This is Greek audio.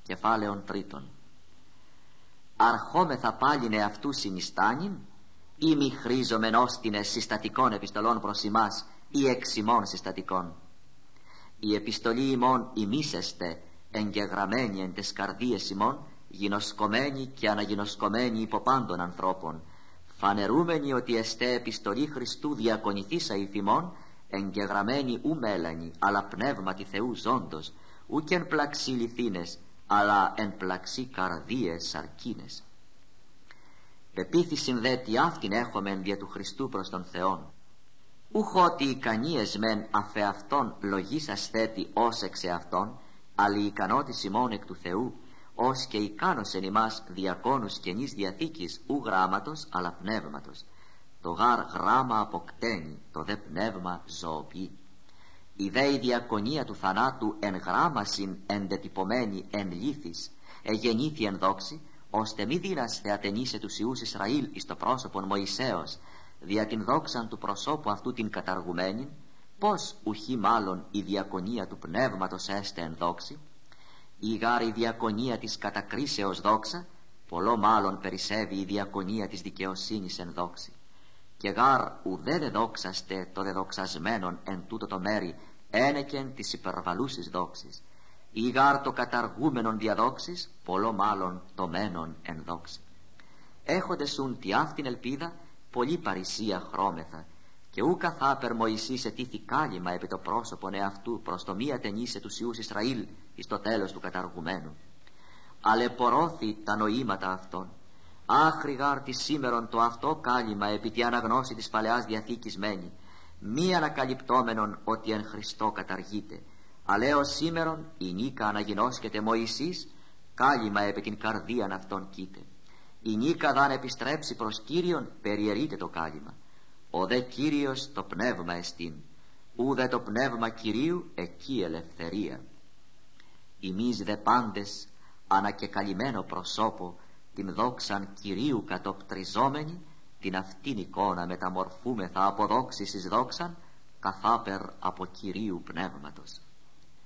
Κεφάλαιον τρίτον. Αρχόμεθα πάλιν εαυτού συνιστάνιν, ή μη χρήζομεν όστινες συστατικών επιστολών προς ημάς, ή εξ ημών συστατικών. Η επιστολή ημών ημίσεστε, εγγεγραμμένη εν τες καρδίες ημών, γινωσκομένη και αναγινωσκομένη υπό πάντων ανθρώπων, φανερούμενοι ότι εστέ επιστολή Χριστού διακονηθήσα υφημών, εγγεγραμμένη ου μέλανη, αλλά πνεύματι Θεού ζώντος, ούκ εν πλαξί λιθίνες, αλλά εν πλαξί καρδίες σαρκίνες. Πεποίθησιν δε τι αυτήν έχομεν δια του Χριστού προς τον Θεόν. Ούχ ότι ικανίες μεν αφεαυτόν λογίσας θέτει ως εξ εαυτόν, αλλά η ικανότης ημών εκ του Θεού, ως και ικάνωσεν ημάς διακόνους καινής διαθήκης ου γράμματος αλλά πνεύματος. Το γάρ γράμμα αποκταίνει, το δε πνεύμα ζωοποιεί. Η δε η διακονία του θανάτου εν γράμμασιν εντετυπωμένη εν λύθης, εγεννήθη εν δόξη, ώστε μη δίνας θεατενήσε τους Ιούς Ισραήλ εις το πρόσωπον Μωυσέως, δια την δόξαν του προσώπου αυτού την καταργουμένην, πως ουχή μάλλον η διακονία του πνεύματος έστε εν δόξη. Η γάρ η διακονία της κατακρίσεως δόξα, πολλό μάλλον περισσεύει η διακονία της δικαιοσύνης εν δόξη. Και γάρ ουδέ δε δόξαστε το δεδοξασμένον εν τούτο το μέρη, ένεκεν της υπερβαλούσης δόξης. Η γάρ το καταργούμενον διαδόξης, πολλό μάλλον το μένον εν δόξη. Έχοντες ούν τη αυτήν ελπίδα, πολύ παρησία χρώμεθα, και ου καθάπερ Μωυσής ετήθη κάλυμα επί το πρόσωπον εαυτού προς το μη ατενήσε τους Ιούς Ισραήλ εις το τέλος του καταργουμένου. Αλεπορώθη τα νοήματα αυτών. Άχρη γάρ τη σήμερον το αυτό κάλυμα επί τη αναγνώση της Παλαιάς Διαθήκης μένει, μη ανακαλυπτόμενον ότι εν Χριστώ καταργείται. Αλέω σήμερον η νίκα αναγινώσκεται Μωυσής, κάλυμα επί την καρδίαν αυτών κοίται. Η νίκα δαν επιστρέψει προς Κύριον, περιερείται το κάλυμα. Ο δε Κύριος το πνεύμα εστίν, ουδε το πνεύμα Κυρίου εκεί ελευθερία. Εμείς δε πάντες ανακεκαλυμμένο προσώπο, την δόξαν Κυρίου κατοπτριζόμενη, την αυτήν εικόνα μεταμορφούμεθα από δόξης εις δόξαν, καθάπερ από Κυρίου πνεύματος.